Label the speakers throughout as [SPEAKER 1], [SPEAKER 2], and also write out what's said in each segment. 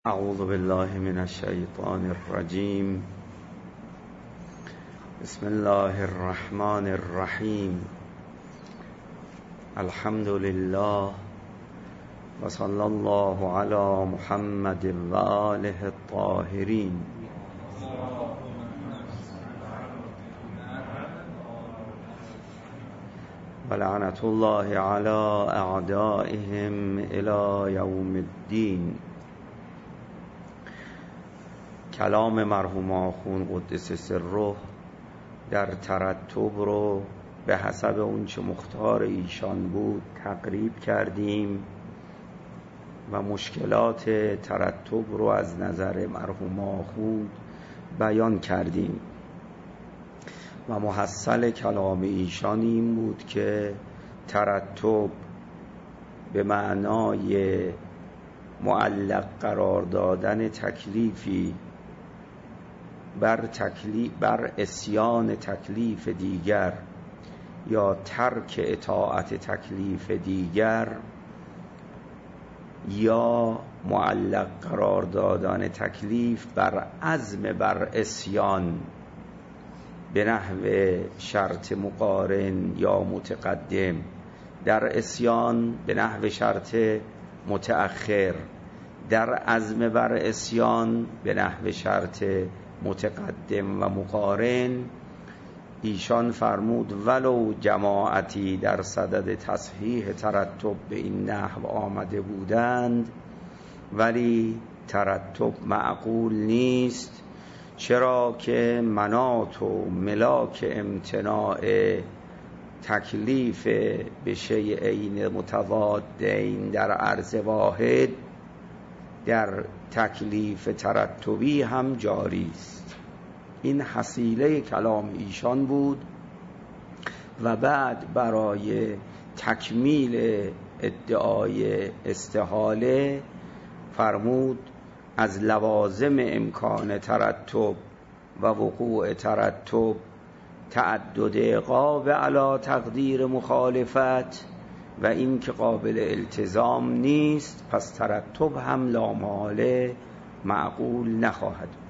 [SPEAKER 1] اعوذ بالله من الشیطان الرجیم. بسم الله الرحمن الرحیم. الحمد لله و صلی الله علی محمد و آله الطاهرین. و لعنت الله علی اعدائهم الی یوم الدین. کلام مرحوم آخوند قدس سره در ترتب رو به حسب اون چه مختار ایشان بود تقریب کردیم و مشکلات ترتب رو از نظر مرحوم آخوند بیان کردیم و محصل کلام ایشان این بود که ترتب به معنای معلق قرار دادن تکلیفی بر عصیان تکلیف دیگر یا ترک اطاعت تکلیف دیگر یا معلق قرار دادن تکلیف بر عزم بر عصیان به نحو شرط مقارن یا متقدم، در عصیان به نحو شرط متأخر، در عزم بر عصیان به نحو شرط متقدم و مقارن. ایشان فرمود ولو جماعتی در صدد تصحیح ترتب به این نحو آمده بودند ولی ترتب معقول نیست، چرا که مناط و ملاک امتناع تکلیف به شیئین متضادین در عرض واحد در تکلیف ترتبی هم جاری است. این حصیله کلام ایشان بود و بعد برای تکمیل ادعای استحاله فرمود از لوازم امکان ترتب و وقوع ترتب تعدد عقاب علی تقدیر مخالفت و این که قابل التزام نیست، پس ترتب هم لامحاله معقول نخواهد بود.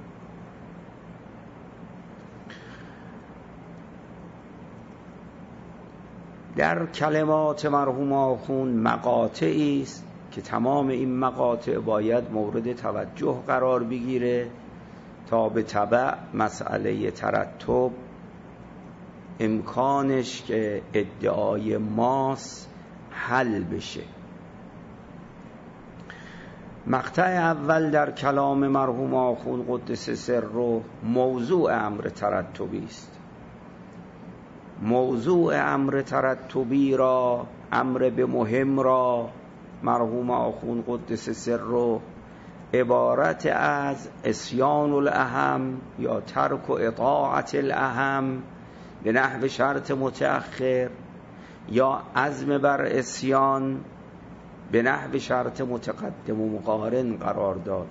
[SPEAKER 1] در کلمات مرحوم آخوند مقاطعی است که تمام این مقاطع باید مورد توجه قرار بگیره تا به تبع مسئله ترتب امکانش که ادعای ماس حل بشه. مقطع اول در کلام مرحوم آخوند قدس سره موضوع امر ترتبی است. موضوع امر ترتبی را، امر به مهم را، مرحوم آخوند قدس سره عبارت از عصیان الاهم یا ترک و اطاعت الاهم به نحو شرط متأخر یا عزم بر عصیان به نحو شرط متقدم و مقارن قرار داد.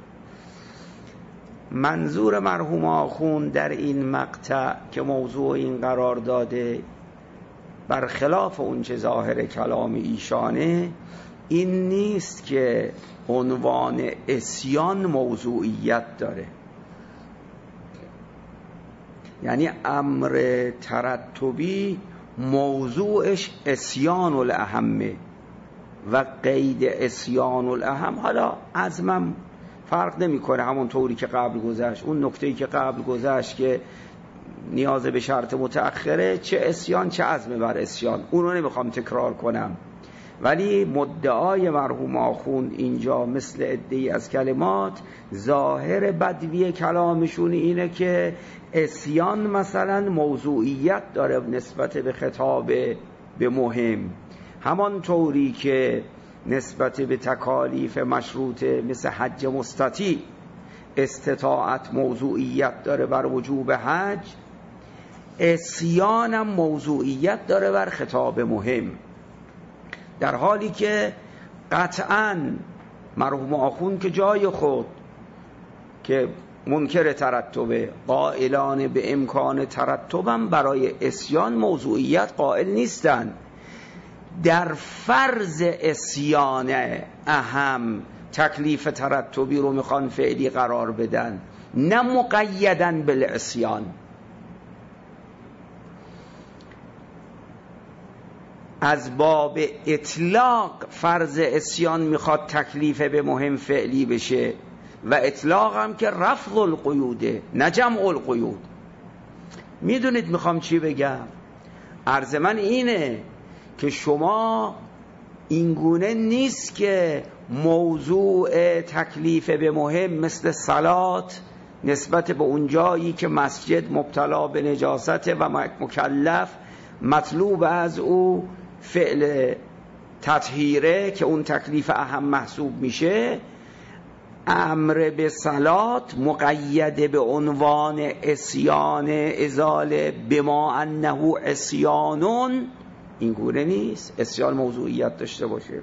[SPEAKER 1] منظور مرحوم آخوند در این مقطع که موضوع این قرار داده برخلاف اون چه ظاهر کلام ایشانه این نیست که عنوان عصیان موضوعیت داره، یعنی امر ترتبی موضوعش عصیان الاهمه و قید عصیان الاهم. حالا عزمم فرق نمیکنه، همون طوری که قبل گذشت، اون نکته‌ای که قبل گذشت که نیاز به شرط متأخره، چه عصیان چه عزم بر عصیان، اون رو نمیخوام تکرار کنم. ولی مدعای مرحوم آخوند اینجا مثل عده‌ای از کلمات ظاهر بدوی کلامشون اینه که عصیان مثلا موضوعیت داره نسبت به خطاب به مهم، همان طوری که نسبت به تکالیف مشروطه مثل حج مستطیع استطاعت موضوعیت داره بر وجوب حج، عصیان هم موضوعیت داره بر خطاب مهم، در حالی که قطعاً مرحوم آخوند که جای خود که منکر ترتبه قائلان به امکان ترتبم برای عصیان موضوعیت قائل نیستند. در فرض عصیان اهم تکلیف ترتبی رو میخوان فعلی قرار بدن، نه مقیدن بالعصیان. از باب اطلاق فرض عصیان میخواد تکلیف به مهم فعلی بشه و اطلاق هم که رفض القیوده نه جمع القیود. میدونید میخوام چی بگم؟ عرض من اینه که شما اینگونه نیست که موضوع تکلیف به مهم مثل صلات نسبت به اون جایی که مسجد مبتلا به نجاست و مکلف مطلوب از او فعل تطهیره که اون تکلیف اهم محسوب میشه، امر به صلات مقید به عنوان عصیان ازاله بما انه عصیانون این گونه نیست عصیان موضوعیت داشته باشه،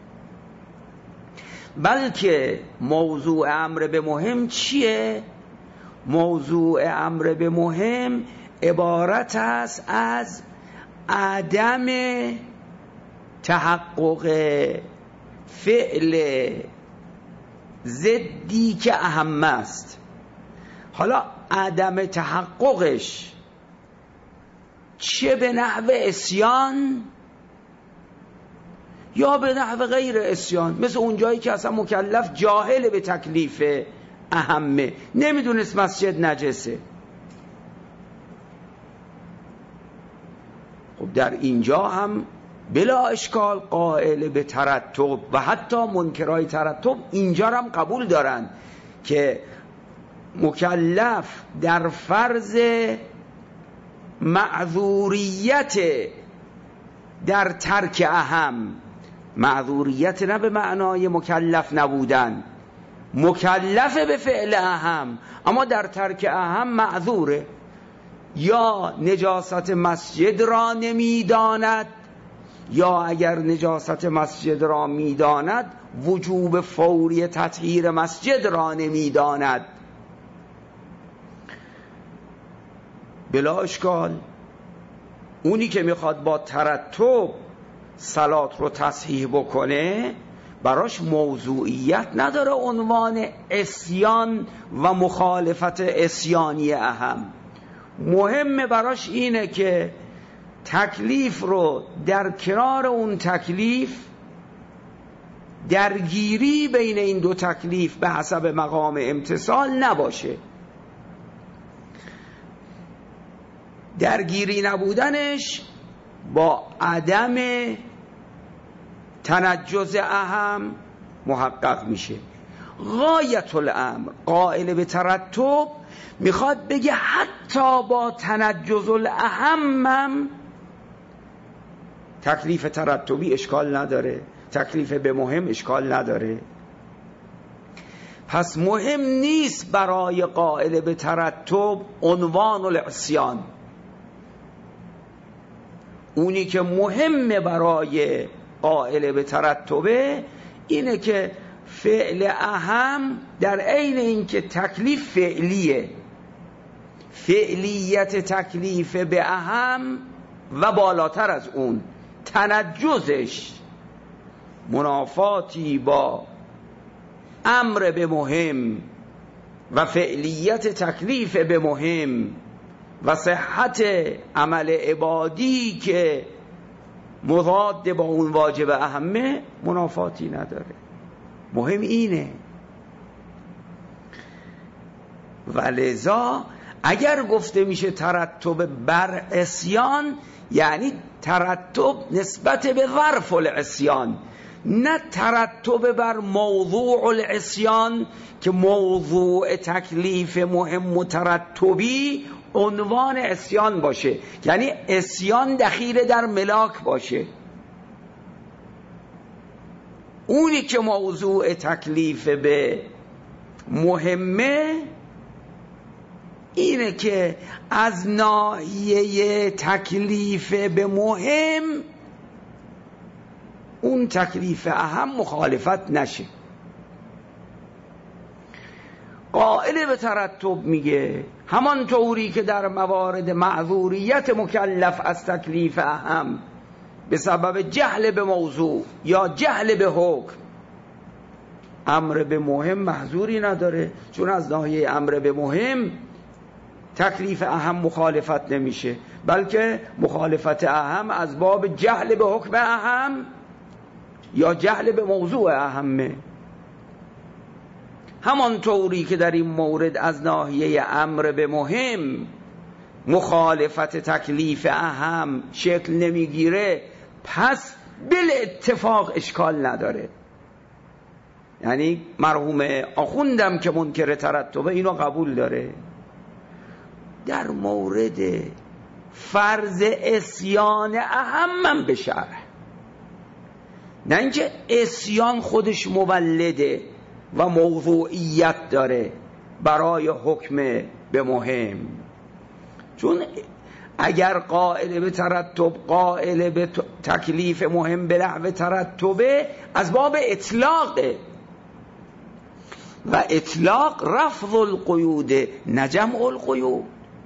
[SPEAKER 1] بلکه موضوع امر به مهم چیه؟ موضوع امر به مهم عبارت است از عدم تحقق فعل ضدی که اهم است. حالا عدم تحققش چه به نحو عصیان یا به نحو غیر عصیان، مثل اون جایی که اصلا مکلف جاهل به تکلیف اهمه، نمیدونست مسجد نجسه. خب در اینجا هم بلا اشکال قائل به ترتب و حتی منکرای ترتب اینجا هم قبول دارن که مکلف در فرض معذوریت در ترک اهم، معذوریت نه به معنای مکلف نبودن، مکلف به فعل اهم اما در ترک اهم معذوره، یا نجاست مسجد را نمیداند یا اگر نجاست مسجد را میداند وجوب فوری تطهیر مسجد را نمیداند. بلا اشکال اونی که میخواد با ترتب صلات رو تصحیح بکنه براش موضوعیت نداره عنوان عصیان و مخالفت عصیانی اهم، مهم براش اینه که تکلیف رو در کنار اون تکلیف درگیری بین این دو تکلیف به حسب مقام امتصال نباشه. درگیری نبودنش با عدم تنجز اهم محقق میشه. غایت الامر قائل به ترتب میخواد بگه حتی با تنجز الاهم تکلیف ترتبی اشکال نداره، تکلیف به مهم اشکال نداره. پس مهم نیست برای قائل به ترتب عنوان العصیان، اونی که مهم برای قائل به ترتبه اینه که فعل اهم در عین اینکه تکلیف فعلیه، فعلیت تکلیف به اهم و بالاتر از اون تنجزش منافاتی با امر به مهم و فعلیت تکلیف به مهم و صحت عمل عبادی که مضاد با اون واجب اهمه منافاتی نداره. مهم اینه. ولذا اگر گفته میشه ترتب بر عصیان یعنی ترتب نسبت به ظرف العصیان، نه ترتب بر موضوع العصیان که موضوع تکلیف مهم مترتبی عنوان عصیان باشه، یعنی عصیان دخیل در ملاک باشه. اونی که موضوع تکلیف به مهمه اینه که از ناحیه تکلیف به مهم اون تکلیف اهم مخالفت نشه. قائل به ترتب میگه همان طوری که در موارد معذوریت مکلف از تکلیف اهم به سبب جهل به موضوع یا جهل به حکم امر به مهم محظوری نداره، چون از ناحیه امر به مهم تکلیف اهم مخالفت نمیشه، بلکه مخالفت اهم از باب جهل به حکم اهم یا جهل به موضوع اهمه. همانطوری که در این مورد از ناحیه امر به مهم مخالفت تکلیف اهم شکل نمیگیره، پس بل اتفاق اشکال نداره. یعنی مرحوم آخوندم که منکر ترتبه اینو قبول داره. در مورد فرض عصیان اهم به شرح، نه اینکه عصیان خودش مولده و موضوعیت داره برای حکم به مهم، چون اگر قائل به ترتب قائل به تکلیف مهم به نحو ترتبه از باب اطلاقه و اطلاق رفض القیود نه جمع القیود.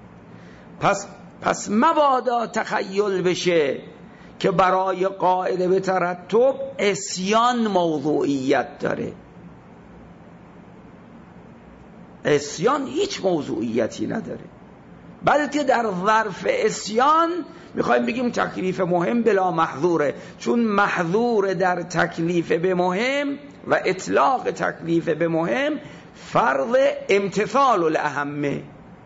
[SPEAKER 1] پس مبادا تخیل بشه که برای قائل به ترتب عصیان موضوعیت داره. عصیان هیچ موضوعیتی نداره، بلکه در ظرف عصیان میخوایم بگیم تکلیف مهم بلا محظوره، چون محظور در تکلیف به مهم و اطلاق تکلیف به مهم فرض امتثال الاهمه.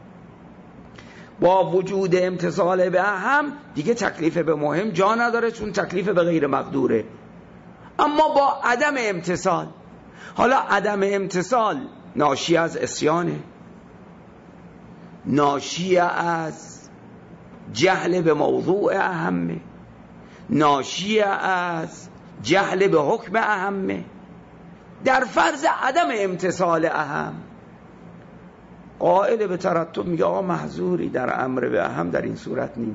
[SPEAKER 1] با وجود امتثال به اهم دیگه تکلیف به مهم جا نداره، چون تکلیف به غیر مقدوره. اما با عدم امتثال، حالا عدم امتثال ناشی از عصیانه، ناشی از جهل به موضوع اهمه، ناشی از جهل به حکم اهمه. در فرض عدم امتثال اهم قائل به ترتب میگه آقا محظوری در امر به اهم در این صورت نیست.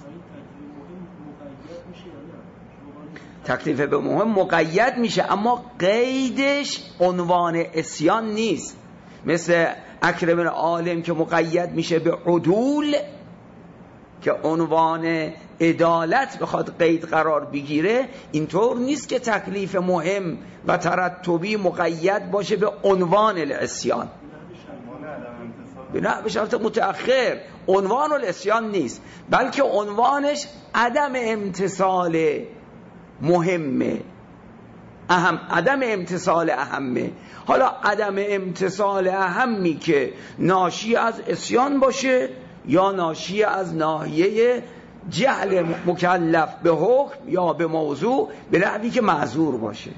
[SPEAKER 1] تکلیف به مهم مقید میشه، اما قیدش عنوان عصیان نیست، مثل اکرم عالم که مقید میشه به عدول که عنوان عدالت بخواد قید قرار بگیره. اینطور نیست که تکلیف مهم و ترتبی مقید باشه به عنوان العصیان، بنا به شرط متأخر عنوان العصیان نیست، بلکه عنوانش عدم امتثال مهمه، عدم امتثال اهمه. حالا عدم امتثال اهمی که ناشی از عصیان باشه یا ناشی از ناحیه جهل مکلف به حکم یا به موضوع به نحوی که معذور باشه.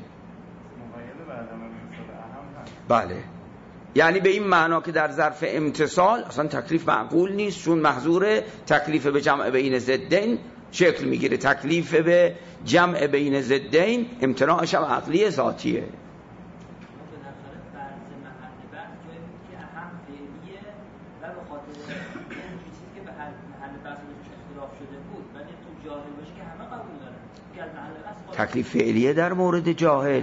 [SPEAKER 1] بله، یعنی به این معنا که در ظرف امتثال اصلا تکلیف معقول نیست، چون محظور تکلیف به جمع بین ضدین شکل میگیره. تکلیف به جمع بین ضدین امتناعش هم عقلی ذاتیه. تکلیف فعلیه در مورد جاهل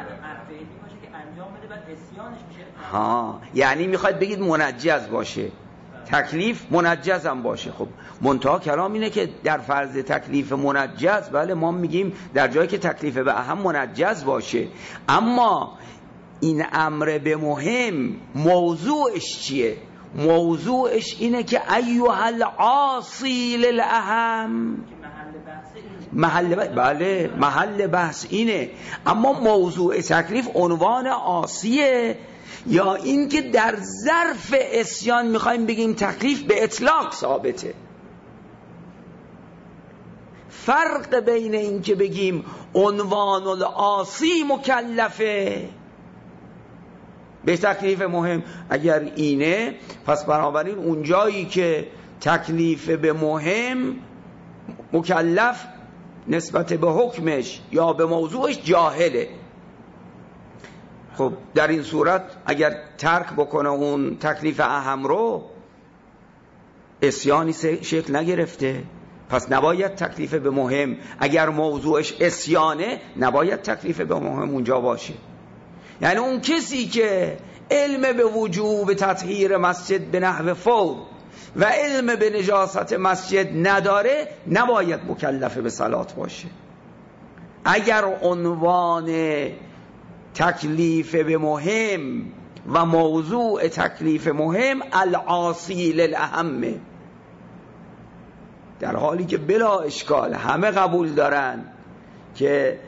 [SPEAKER 1] ها، یعنی میخواید بگید منجز باشه، تکلیف منجز هم باشه. خب منتها کلام اینه که در فرض تکلیف منجز، بله ما میگیم در جایی که تکلیف به اهم منجز باشه، اما این امر به مهم موضوعش چیه؟ موضوعش اینه که ایها العاصی للاهم، محل بحث اینه. اما موضوع تکلیف عنوان عاصیه، یا این که در ظرف عصیان میخوایم بگیم تکلیف به اطلاق ثابته. فرق بین این که بگیم عنوان العاصی مکلفه به تکلیف مهم، اگر اینه پس بنابراین اون جایی که تکلیف به مهم مکلف نسبت به حکمش یا به موضوعش جاهله. خب در این صورت اگر ترک بکنه اون تکلیف اهم رو، عصیانی شکل نگرفته، پس نباید تکلیف به مهم، اگر موضوعش عصیانه نباید تکلیف به مهم اونجا باشه. یعنی اون کسی که علم به وجوب تطهیر مسجد به نحو فور و علم به نجاست مسجد نداره نباید مکلف به صلات باشه. اگر عنوان تکلیف به مهم و موضوع تکلیف مهم العاصی للاهمه، در حالی که بلا اشکال همه قبول دارن که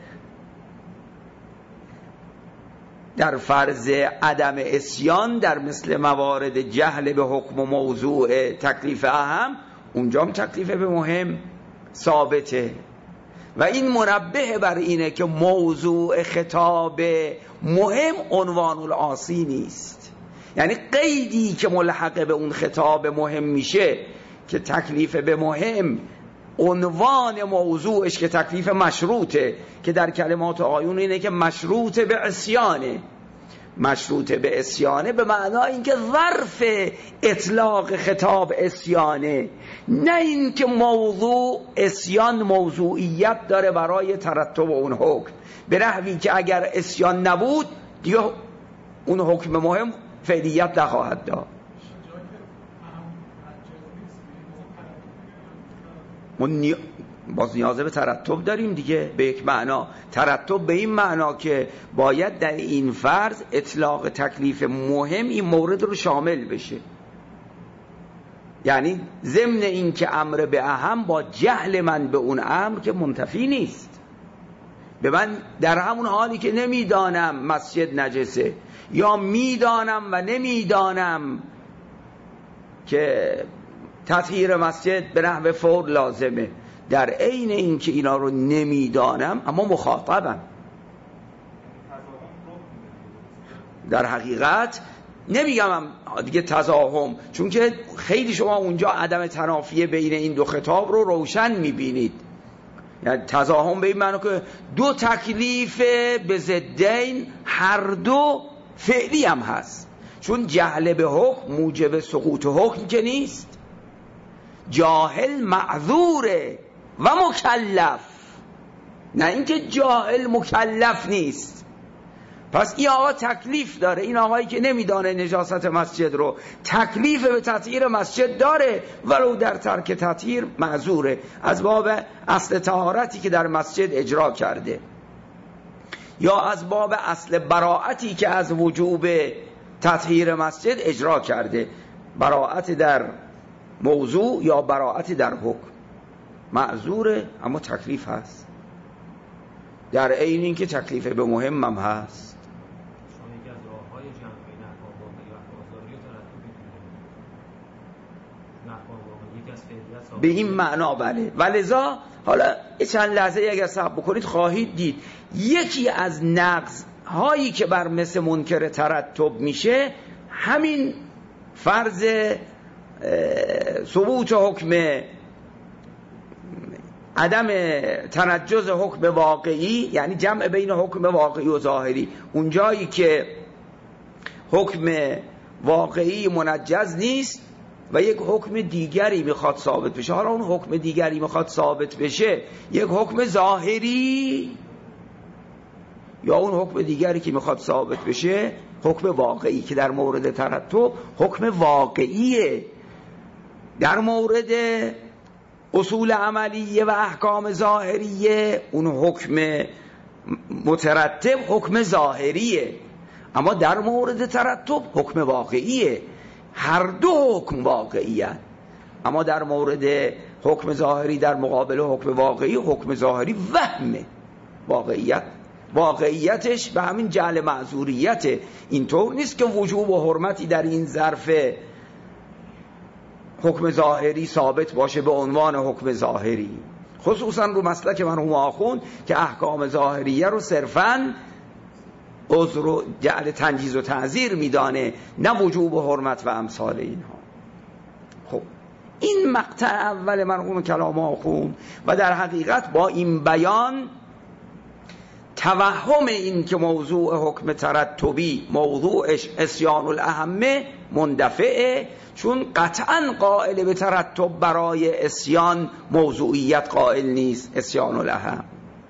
[SPEAKER 1] در فرض عدم عصیان در مثل موارد جهل به حکم و موضوع تکلیف اهم، اونجا هم تکلیف به مهم ثابته و این منبه بر اینه که موضوع خطاب مهم عنوان العاصی نیست. یعنی قیدی که ملحق به اون خطاب مهم میشه که تکلیف به مهم عنوان موضوعش که تکلیف مشروطه، که در کلمات آیون اینه که مشروط به عصیانه. مشروط به عصیانه به معنای اینکه ظرف اطلاق خطاب عصیانه، نه اینکه موضوع عصیان موضوعیت داره برای ترتب اون حکم، به نحوی که اگر عصیان نبود دیگه اون حکم مهم فعلیت نخواهد داشت. باز نیازه به ترتب داریم دیگه، به یک معنا ترتب به این معنا که باید در این فرض اطلاق تکلیف مهم این مورد رو شامل بشه، یعنی ضمن این که امر به اهم با جهل من به اون امر که منتفی نیست. به من در همون حالی که نمیدانم مسجد نجسه یا میدانم و نمیدانم که تطهیر مسجد به نحو فور لازمه، در عین این که اینا رو نمیدانم اما مخاطبم. در حقیقت نمیگم دیگه تزاحم، چون که خیلی شما اونجا عدم تنافی بین این دو خطاب رو روشن میبینید. یعنی تزاحم به این معنی که دو تکلیف به ضدین هر دو فعلی هم هست، چون جهل به حکم موجب سقوط حکم که نیست، جاهل معذوره و مکلف، نه اینکه جاهل مکلف نیست. پس این آقا تکلیف داره، این آقایی که نمیدانه نجاست مسجد رو تکلیف به تطهیر مسجد داره، ولو در ترک تطهیر معذوره از باب اصل طهارتی که در مسجد اجرا کرده، یا از باب اصل براعتی که از وجوب تطهیر مسجد اجرا کرده، براعت در موضوع یا براعت در حکم، معذوره اما تکلیف هست، در عین این که تکلیف به مهم هم هست. به این معنا بله. ولذا حالا چند لحظه اگر صبر بکنید خواهید دید یکی از نقض هایی که بر مثل منکر ترتب میشه همین فرض ثبوت حکم، عدم تنجز حکم واقعی، یعنی جمع بین حکم واقعی و ظاهری. اونجایی که حکم واقعی منجز نیست و یک حکم دیگری میخواد ثابت بشه، حالا اون حکم دیگری میخواد ثابت بشه یک حکم ظاهری، یا اون حکم دیگری که میخواد ثابت بشه حکم واقعی که در مورد ترتب حکم واقعیه، در مورد اصول عملیه و احکام ظاهریه اون حکم مترتب حکم ظاهریه، اما در مورد ترتب حکم واقعیه. هر دو حکم واقعیه، اما در مورد حکم ظاهری در مقابل حکم واقعی، حکم ظاهری وهمه، واقعیتش به همین جعل معذوریته. اینطور نیست که وجوب و حرمتی در این ظرف حکم ظاهری ثابت باشه به عنوان حکم ظاهری، خصوصا رو مسلک مرحوم آخوند که احکام ظاهریه رو صرفاً عذر و جعل تنجیز و تعذیر میدانه، نه وجوب و حرمت و امثال اینها. خب این مقطع اول مرحوم کلام آخوند و در حقیقت با این بیان توهم این که موضوع حکم ترتبی موضوعش عصیان الاهمه مندفعه، چون قطعا قائل به ترتب برای عصیان موضوعیت قائل نیست، عصیان الاهم.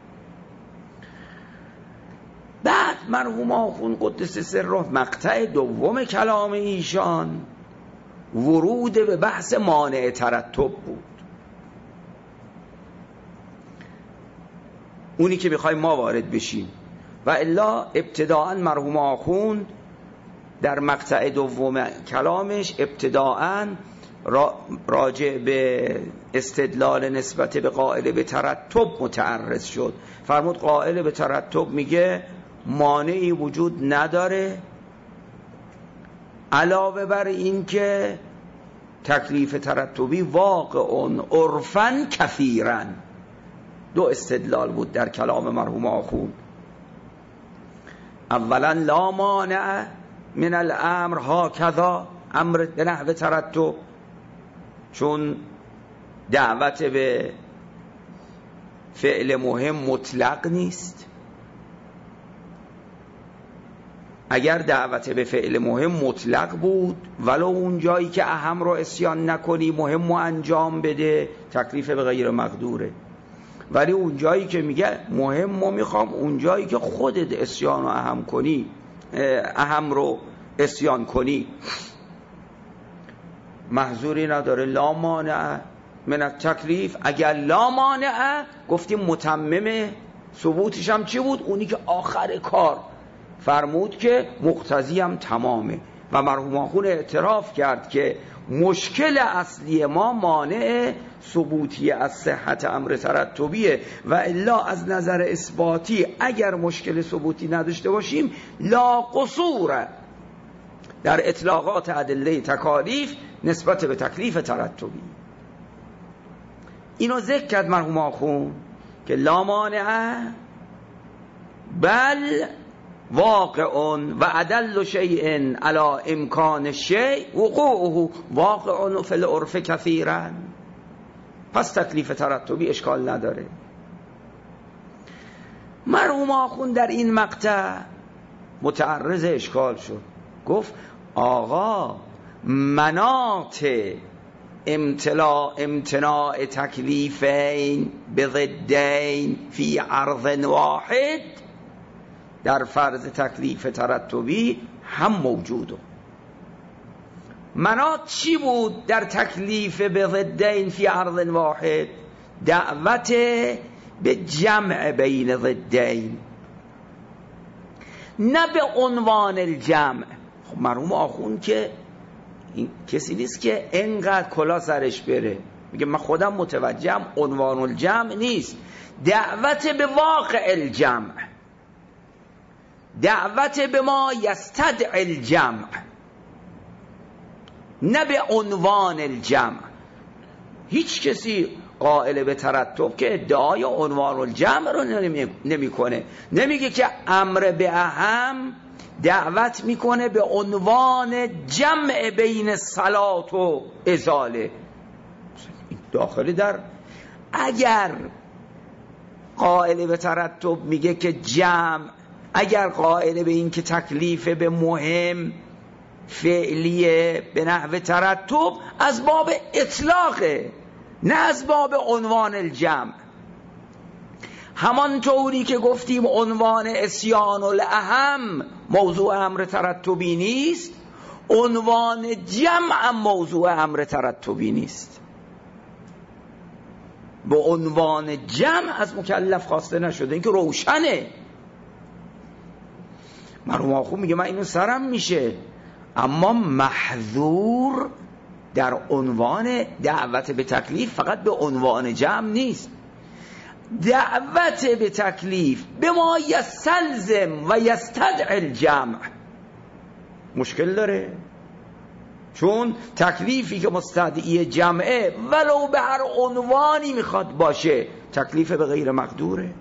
[SPEAKER 1] بعد مرحوم آخوند قدس سره مقطع دوم کلام ایشان ورود به بحث مانع ترتب بود، اونی که میخوایم ما وارد بشیم. و الا ابتداء مرحوم آخوند در مقطع دوم کلامش ابتداء راجع به استدلال نسبت به قائل به ترتب متعرض شد. فرمود قائل به ترتب میگه مانعی وجود نداره علاوه بر این که تکلیف ترتبی واقع عرفاً کثیراً. دو استدلال بود در کلام مرحوم آخوند. اولا لا مانع من الامر هکذا، امر به نحو ترتب، چون دعوت به فعل مهم مطلق نیست. اگر دعوت به فعل مهم مطلق بود ولو اون جایی که اهم رو عصیان نکنی مهم رو انجام بده تکلیف به غیر مقدوره، ولی اون جایی که میگه مهم رو میخوام اون جایی که خودت عصیان رو اهم کنی، اهم رو عصیان کنی محظوری نداره. لا مانع من التکلیف. اگر لا مانع گفتیم متمم ثبوتش هم چی بود؟ اونی که آخر کار فرمود که مقتضی هم تمامه و مرحوم آخوند اعتراف کرد که مشکل اصلی ما مانع ثبوتی از صحت امر ترتبیه و الا از نظر اثباتی اگر مشکل ثبوتی نداشته باشیم لا قصور در اطلاقات ادله تکالیف نسبت به تکلیف ترتبی. اینو ذکر کرد مرحوم آخوند که لا مانع بل واقع و ادل شیء علی امکان شیء وقوعه واقع فی العرف کثیرا. پس تکلیف ترتبی اشکال نداره. مرحوم آخوند در این مقطع متعرض اشکال شد، گفت آقا مناط امتناع تکلیفین بضدین فی عرض واحد در فرض تکلیف ترتبی هم موجوده. مناط چی بود در تکلیف بضدین فی عرض واحد؟ دعوت به جمع بین ضدین، نه به عنوان الجمع. خب مرحوم آخوند که این کسی نیست که انقدر کلا سرش بره، میگه من خودم متوجهم عنوان الجمع نیست، دعوت به واقع الجمع، دعوت به ما یستدعی الجمع، نه به عنوان الجمع. هیچ کسی قائل به ترتب که ادعای عنوان الجمع رو نمیکنه، نمیگه که امر به اهم دعوت میکنه به عنوان جمع بین صلات و ازاله. داخل در اگر قائل به ترتب میگه که جمع، اگر قائل به این که تکلیف به مهم فعلیه به نحو ترتب از باب اطلاقه نه از باب عنوان الجمع. همان طوری که گفتیم عنوان عصیان الاهم موضوع امر ترتبی نیست، عنوان جمع موضوع امر ترتبی نیست. به عنوان جمع از مکلف خواسته نشده، این که روشنه. مرحوم آخوند میگه من اینو سرم میشه، اما محظور در عنوان دعوت به تکلیف فقط به عنوان جمع نیست، دعوت به تکلیف به ما یستلزم و یستدعی الجمع مشکل داره، چون تکلیفی که مستدعی جمعه ولو به هر عنوانی میخواد باشه تکلیف به غیر مقدوره.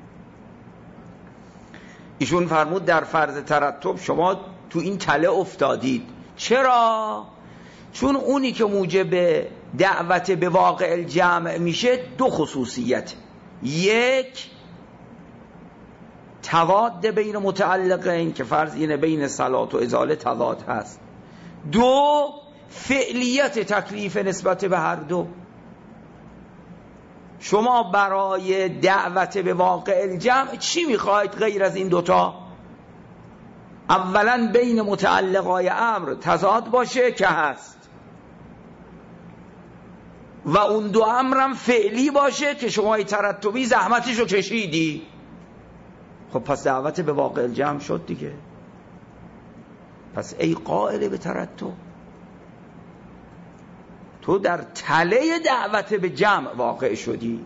[SPEAKER 1] ایشون فرمود در فرض ترتب شما تو این تله افتادید. چرا؟ چون اونی که موجب دعوت به واقع الجمع میشه دو خصوصیت: یک، تضاد بین متعلقین که فرض اینه بین صلات و ازاله تضاد هست. دو، فعلیت تکلیف نسبت به هر دو. شما برای دعوت به واقع الجمع چی میخواید غیر از این دوتا؟ اولا بین متعلقای امر تضاد باشه که هست، و اون دو امرم فعلی باشه که شما ترتبی زحمتشو کشیدی. خب پس دعوت به واقع الجمع شد دیگه. پس ای قائل به ترتب، تو در تله دعوت به جمع واقع شدی.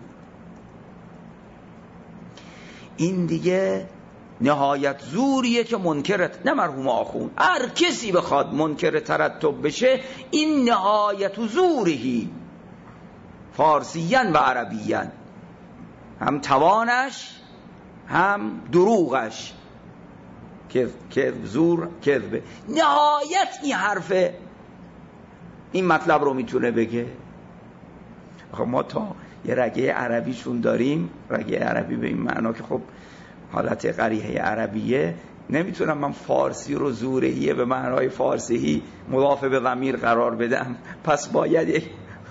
[SPEAKER 1] این دیگه نهایت زوریه که منکرت، نه مرحوم آخون، هر کسی بخواد منکر ترتب بشه این نهایت زورهی، فارسیاً و عربیاً، هم توانش هم دروغش، که زور کذبه، نهایت این حرفه این مطلب رو میتونه بگه. خب ما تا یه رگه عربیشون داریم، رگه عربی به این معنا که خب حالت قریحه عربیه، نمیتونم من فارسی رو زورهیه به معنای فارسی مضاف به ضمیر قرار بدم، پس باید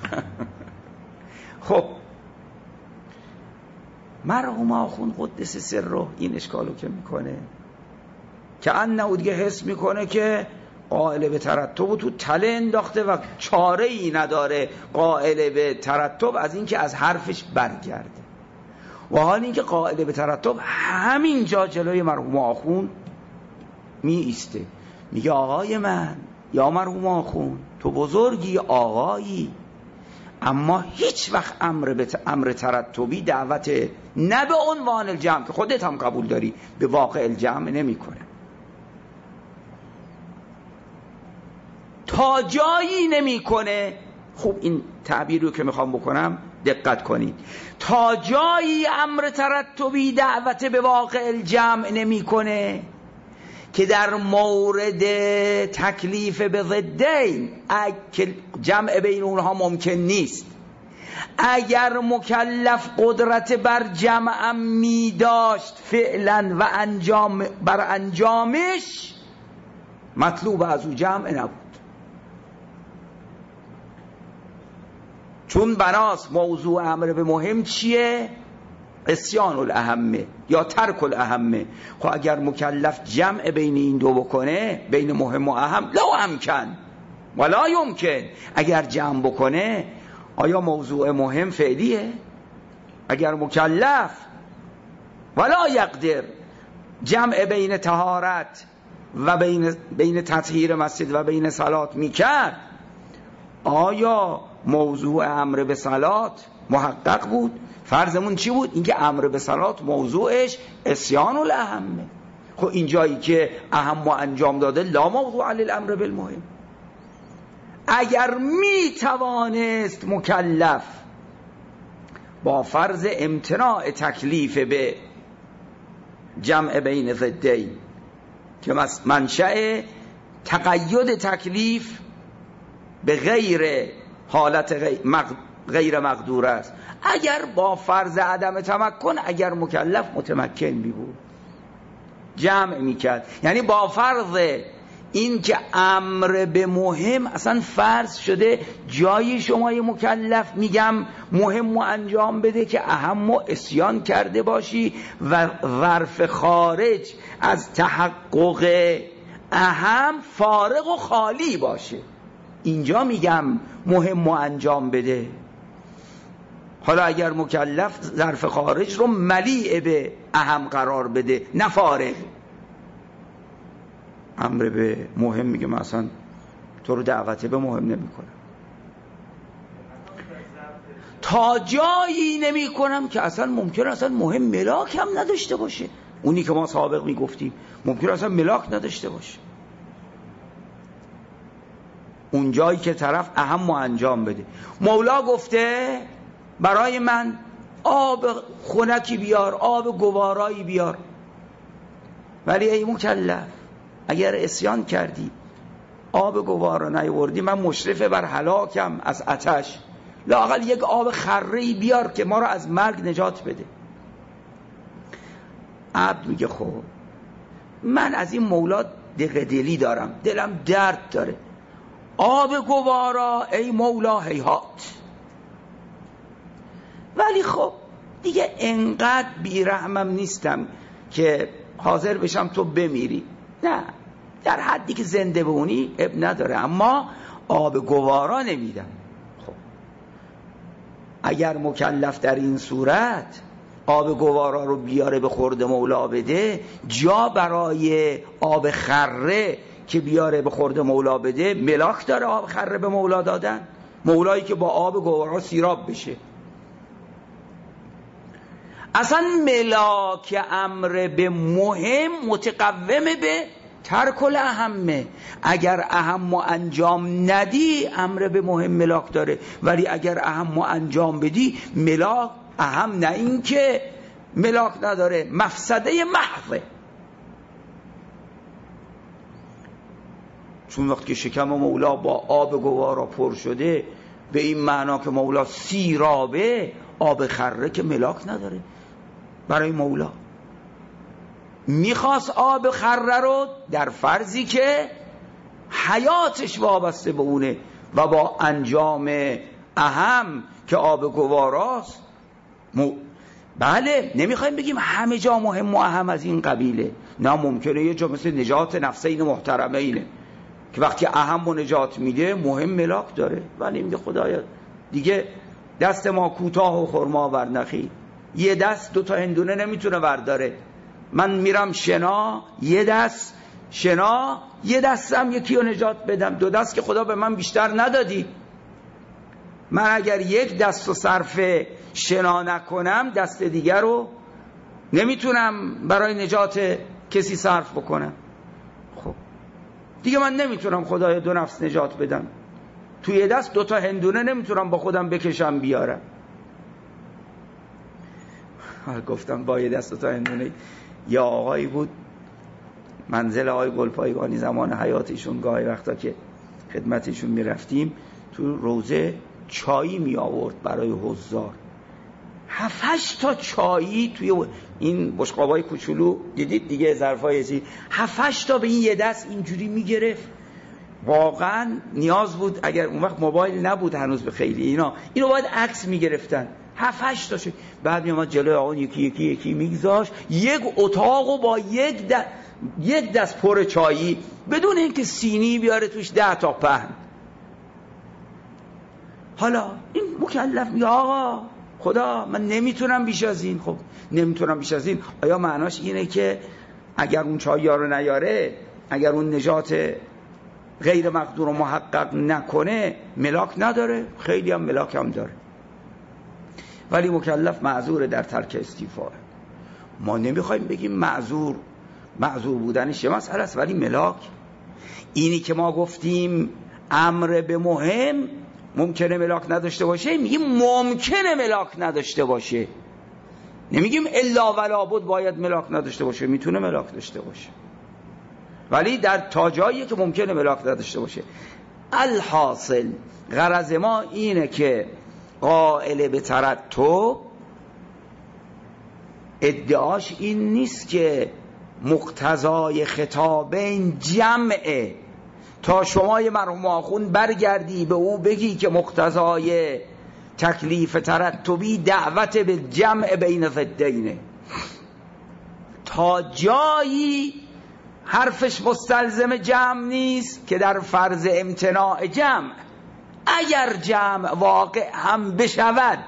[SPEAKER 1] خب مرحوم آخوند قدس سره این اشکالو که میکنه که انه دیگه حس میکنه که قائل به ترتب تو تله انداخته و چاره ای نداره قائل به ترتب از این که از حرفش برگرده. و حال این که قائل به ترتب همین جا جلوی مرحوم آخوند می ایسته، میگه آقای من، یا مرحوم آخوند تو بزرگی، آقایی، اما هیچ وقت امر ترتبی دعوت نه به عنوان الجمع که خودت هم قبول داری به واقع الجمع نمی کنه. تا جایی نمی کنه، خوب این تعبیر رو که میخوام بکنم دقت کنید، تا جایی امر ترتبی دعوت به واقع الجمع نمی کنه که در مورد تکلیف به ضدین جمع بین اونها ممکن نیست. اگر مکلف قدرت بر جمع می داشت فعلا و بر انجامش، مطلوب از او جمع نبود، چون بناس موضوع امر به مهم چیه؟ عصیان الاهمه یا ترک الاهمه. خب اگر مکلف جمع بین این دو بکنه، بین مهم و اهم، لا امکن ولا یمکن، اگر جمع بکنه آیا موضوع مهم فعلیه؟ اگر مکلف ولا یقدر جمع بین طهارت و بین تطهیر مسجد و بین صلات میکرد، آیا موضوع امر به صلات محقق بود؟ فرضمون چی بود؟ اینکه امر به صلات موضوعش عصیان الاهمه. خب این جایی که اهم و انجام داده لا موضوع للامر بالمهم. اگر می توانست مکلف با فرض امتناع تکلیف به جمع بین ضدین که منشأ تقید تکلیف به غیر حالت غیر مقدور است، اگر با فرض عدم تمکن، اگر مکلف متمکن می بود جمع می کرد، یعنی با فرض این که امر به مهم اصلا فرض شده جایی شمای مکلف میگم مهم و انجام بده که اهم و عصیان کرده باشی و ظرف خارج از تحقق اهم فارغ و خالی باشه، اینجا میگم مهم و انجام بده. حالا اگر مکلف ظرف خارج رو ملیع به اهم قرار بده نه فارغ، امر به مهم میگه من اصلا تو رو دعوت به مهم نمی کنم، تا جایی نمی کنم که اصلا ممکن اصلا مهم ملاک هم نداشته باشه، اونی که ما سابق میگفتیم ممکن اصلا ملاک نداشته باشه، اون جایی که طرف اهم و انجام بده. مولا گفته برای من آب خنکی بیار، آب گوارایی بیار، ولی ای مکلف اگر عصیان کردی آب گوارا نیاوردی من مشرف بر هلاکم از آتش، لااقل یک آب خره‌ای بیار که ما رو از مرگ نجات بده. عبد میگه خب من از این مولا دلی دارم، دلم درد داره، آب گوارا ای مولا هیهات، ولی خب دیگه انقدر بیرحمم نیستم که حاضر بشم تو بمیری، نه در حدی که زنده بمونی اب نداره، اما آب گوارا نمیدم. خب اگر مکلف در این صورت آب گوارا رو بیاره به خورد مولا بده، جا برای آب خره که بیاره به خورد مولا بده ملاک داره آب خره به مولا دادن؟ مولایی که با آب گوارا سیراب بشه. اصلا ملاک امر به مهم متقومه به ترک الاهمه. اگر اهم و انجام ندی امر به مهم ملاک داره، ولی اگر اهم و انجام بدی ملاک اهم نه این که ملاک نداره، مفسده محضه. چون وقتی که شکم مولا با آب گوارا پر شده به این معنا که مولا سیرابه، آب خره که ملاک نداره برای مولا. میخواست آب خره رو در فرضی که حیاتش وابسته به اونه و با انجام اهم که آب گواراست. بله نمیخوایم بگیم همه جا مهم و اهم از این قبیله، نه، ممکنه یه جا مثل نجات نفسین محترمینه که وقتی اهم و نجات میده مهم ملاک داره، ولی میگه خدایا دیگه دست ما کوتاه و خرما ور نخی، یه دست 2 تا هندونه نمیتونه ورداره، من میرم شنا، یه دست شنا، یه دستم یکی رو نجات بدم، 2 دست که خدا به من بیشتر ندادی. من اگر یک دست رو صرف شنا نکنم دست دیگر رو نمیتونم برای نجات کسی صرف بکنم. خب دیگه من نمیتونم خدای 2 نفس نجات بدم، توی یه دست 2 تا هندونه نمیتونم با خودم بکشم بیارم. گفتم با یه دست 2 تا هندونه. یا آقایی بود منزل آقای گلپایگانی زمان حیاتشون، گاهی وقتا که خدمتشون میرفتیم تو روزه چایی می آورد برای حضار، 7-8 تا چایی توی این بشقابای کوچولو، دیدید دیگه ظرفای چی، 7-8 تا به این یه دست اینجوری می گرفت. واقعا نیاز بود، اگر اون وقت موبایل نبود هنوز به خیلی اینو باید عکس می گرفتن. 7-8 تا شد. بعد می اومد جلوی آقا یکی میگذاشت، یک اتاقو با یک دست پر چایی بدون اینکه سینی بیاره توش 10 تا پهن. حالا این مکلف میگه آقا خدا من نمیتونم بیش از این. خب نمیتونم بیش از این، آیا معناش اینه که اگر اون چای رو نیاره، اگر اون نجات غیر مقدور و محقق نکنه ملاک نداره؟ خیلی هم ملاک هم داره، ولی مکلف معذور در ترک استیفاء. ما نمیخوایم بگیم معذور بودنش یه مسئله است، ولی ملاک اینی که ما گفتیم امر به مهم ممکنه ملاک نداشته باشه، میگیم ممکنه ملاک نداشته باشه، نمیگیم الا ولا بد باید ملاک نداشته باشه، میتونه ملاک داشته باشه، ولی در تا جایی که ممکنه ملاک نداشته باشه. الحاصل غرض ما اینه که قائل به ترتب ادعاش این نیست که مقتضای خطابین جمعه، تا شما یه مرحوم آخوند برگردی به او بگی که مقتضای تکلیف ترتبی دعوت به جمع بین ضدینه، تا جایی حرفش مستلزم جمع نیست که در فرض امتناع جمع اگر جمع واقع هم بشود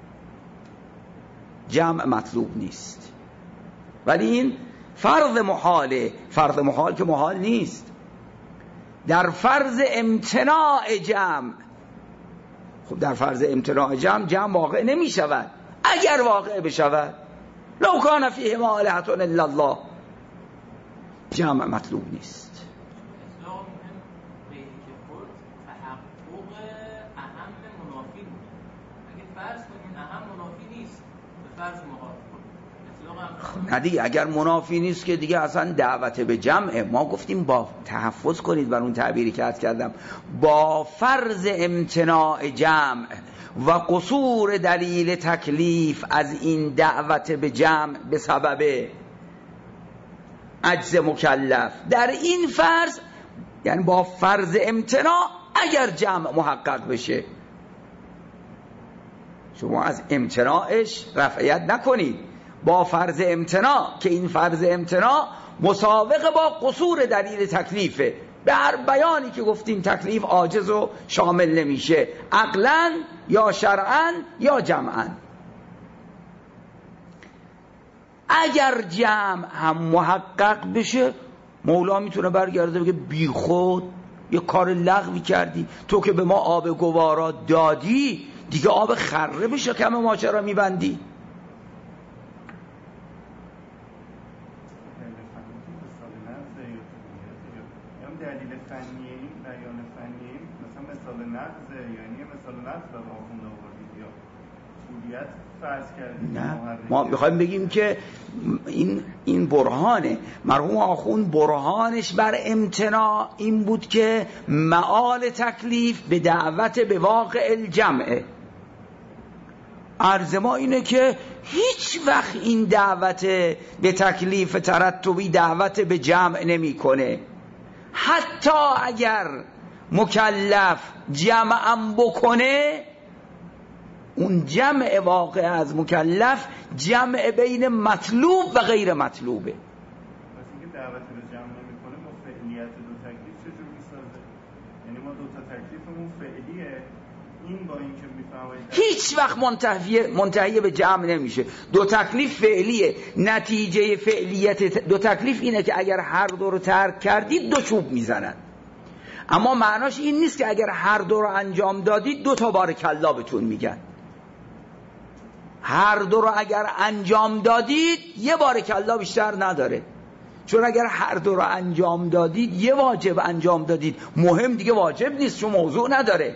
[SPEAKER 1] جمع مطلوب نیست. ولی این فرض محاله، فرض محال که محال نیست، در فرض امتناع جمع. خب در فرض امتناع جمع واقع نمی شود. اگر واقع بشود لو کان فیهما آلهة الا الله جمع مطلوب نیست. نه دیگه اگر منافی نیست که دیگه اصلا دعوت به جمعه. ما گفتیم با تحفظ کنید بر اون تعبیری که عرض کردم، با فرض امتناع جمع و قصور دلیل تکلیف از این دعوت به جمع به سبب عجز مکلف، در این فرض یعنی با فرض امتناع اگر جمع محقق بشه، شما از امتناعش رفعیت نکنید، با فرض امتناع که این فرض امتناع مسابقه با قصور دلیل تکلیفه. به هر بیانی که گفتیم تکلیف عاجز و شامل نمیشه، عقلاً یا شرعاً یا جمعاً. اگر جمع هم محقق بشه مولا میتونه برگرده بگه بی خود یه کار لغوی کردی، تو که به ما آب گوارا دادی دیگه آب خره بشه کم ماجرا میبندی.
[SPEAKER 2] دلیل فنیه این بیان فنیه مثلا مثال نقضه، یعنی مثال نقض به آخونده آوردید یا بودیت فرض کردید؟
[SPEAKER 1] نه، ما میخوایم بگیم که این برهانه. مرحوم آخوند برهانش بر امتناع این بود که معال تکلیف به دعوت به واقع الجمعه. عرض ما اینه که هیچ وقت این دعوت به تکلیف ترتبی دعوت به جمع نمی کنه. حتی اگر مکلف جمعم بکنه، اون جمع واقع از مکلف جمع بین مطلوب و غیر مطلوبه.
[SPEAKER 2] پس اینکه دعوت به جمع نمی‌کنه با فعلیت دو تکلیف چجور می‌سازه؟ یعنی ما دو تا تکلیفمون فعلیه، این با اینکه می‌فهمید
[SPEAKER 1] هیچ وقت منتهی به جمع نمیشه. دو تکلیف فعلیه. نتیجه فعلیت دو تکلیف اینه که اگر هر دو رو ترک کردید دو چوب میزنن. اما معناش این نیست که اگر هر دو رو انجام دادید دو تا بارکالله بهتون میگن. هر دو رو اگر انجام دادید یه بارکالله بیشتر نداره، چون اگر هر دو رو انجام دادید یه واجب انجام دادید، مهم دیگه واجب نیست چون موضوع نداره.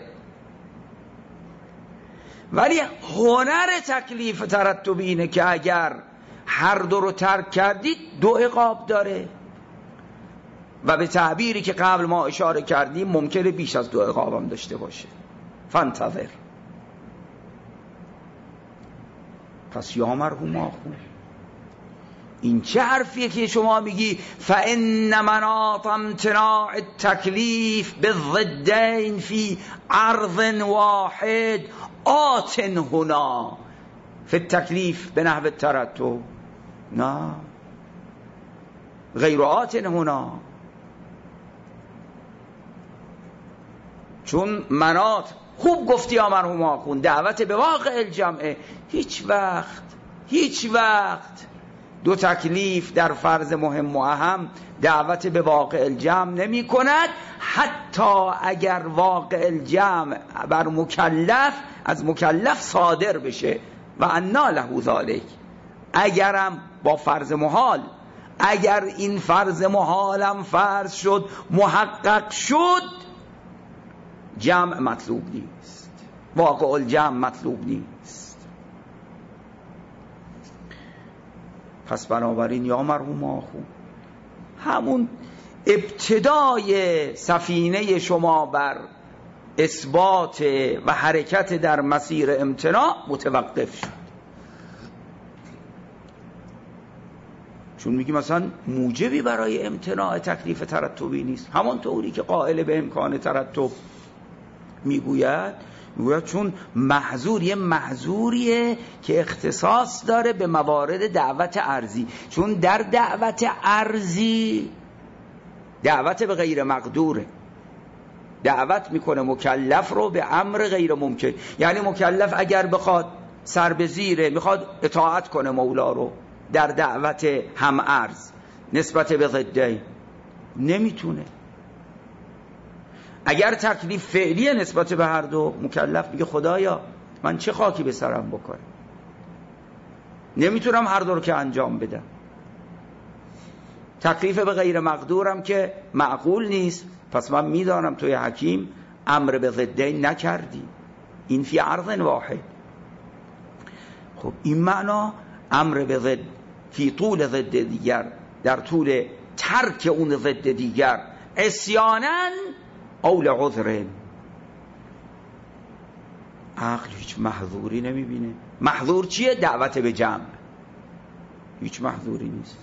[SPEAKER 1] ولی هنر تکلیف ترتبی اینه که اگر هر دو رو ترک کردید دو عقاب داره و به تعبیری که قبل ما اشاره کردیم ممکنه بیش از دو عقاب هم داشته باشه. فانتظر. پس یا مرحوم آخوند، این چه حرفیه که شما میگی فإن مناط امتناع التکلیف بالضدین فی عرض واحد آت هنا فی التکلیف به نحو الترتب؟ نه، غیر آت هنا. چون مناط خوب گفتی یا مرحوم آخوند، دعوت به واقع الجمعه. هیچ وقت دو تکلیف در فرض مهم و اهم دعوت به واقع الجمع نمی کند، حتی اگر واقع الجمع بر مکلف از مکلف صادر بشه و انا له ذالک. اگرم با فرض محال، اگر این فرض محالم فرض شد محقق شد، جمع مطلوب نیست، واقع الجمع مطلوب نیست. پس بنابراین یا مرحوم آخوند، همون ابتدای سفینه شما بر اثبات و حرکت در مسیر امتناع متوقف شد. چون میگی مثلا موجبی برای امتناع تکلیف ترتبی نیست، همون طوری که قائل به امکان ترتب میگوید چون محظور یه محظوریه که اختصاص داره به موارد دعوت ارضی. چون در دعوت ارضی دعوت به غیر مقدوره، دعوت میکنه مکلف رو به امر غیر ممکن. یعنی مکلف اگر بخواد سر به زیره، میخواد اطاعت کنه مولا رو در دعوت هم ارز نسبت به ضدین، نمیتونه. اگر تکلیف فعلیه نسبت به هر دو، مکلف میگه خدایا من چه خاکی به سرم بکنه، نمیتونم هر دو رو که انجام بدم. تکلیف به غیر مقدورم که معقول نیست، پس من میدانم توی حکیم امر به ضدین نکردی، این فی عرض واحد. خب این معنا امر به ضد فی طول ضد دیگر، در طول ترک اون ضد دیگر، عصیاناً او لعذر. عقل هیچ محظوری نمیبینه. محظور چیه؟ دعوت به جمع. هیچ محظوری نیست.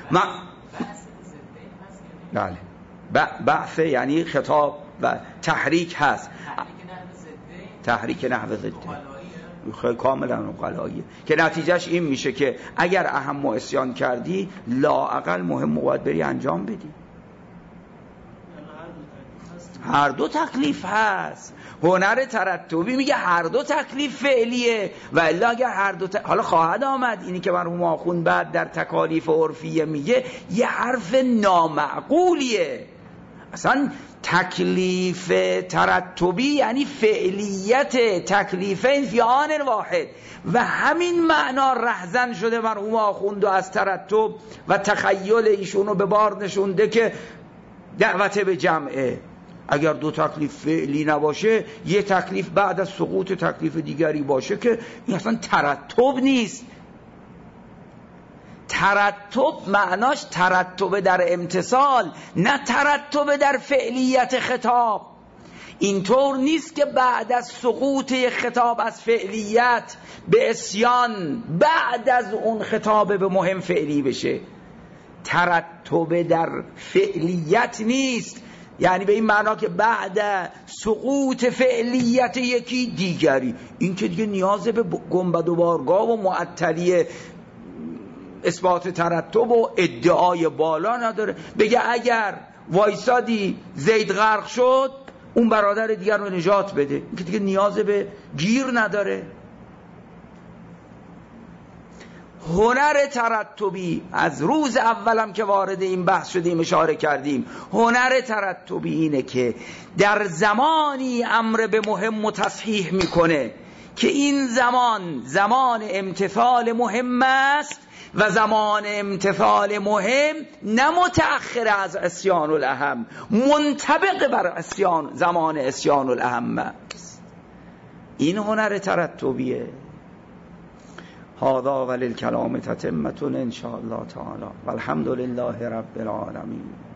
[SPEAKER 1] بله، بعث یعنی خطاب و تحریک هست. تحریک نحو ضد خیلی کاملا عقلاییه که نتیجهش این میشه که اگر اهم و عصیان کردی لااقل مهم باید بری انجام بدی. هر دو تکلیف هست. هنر ترتبی میگه هر دو تکلیف فعلیه، و الا اگر هر دو حالا خواهد آمد اینی که مرحوم آخوند بعد در تکالیف عرفیه میگه یه حرف نامعقولیه. اصلا تکلیف ترتبی یعنی فعلیت تکلیفین فی آن واحد، و همین معنا رهزن شده مرحوم آخوند از ترتب و تخیل ایشونو به بار نشونده که دعوت به جمعه. اگر دو تکلیف فعلی نباشه، یه تکلیف بعد از سقوط تکلیف دیگری باشه که این اصلا ترتب نیست. ترتب معناش ترتب در امتصال، نه ترتب در فعلیت خطاب. اینطور نیست که بعد از سقوط خطاب از فعلیت به عصیان بعد از اون خطاب به مهم فعلی بشه. ترتب در فعلیت نیست، یعنی به این معنا که بعد سقوط فعلیت یکی دیگری. این که دیگه نیاز به گنبد و بارگاه و معطلی اثبات ترتب و ادعای بالا نداره. بگه اگر وایسادی زید غرق شد، اون برادر دیگر رو نجات بده. این که دیگه نیاز به گیر نداره. هنر ترتبی از روز اولم که وارد این بحث شدیم اشاره کردیم، هنر ترتبی اینه که در زمانی امر به مهم و تصحیح میکنه که این زمان امتثال مهم است، و زمان امتثال مهم نه متأخر از عصیان الاهم، منطبق بر زمان عصیان الاهم است. این هنر ترتبیه. هذا وللکلام تتمة ان شاء الله تعالی، والحمد لله رب العالمین.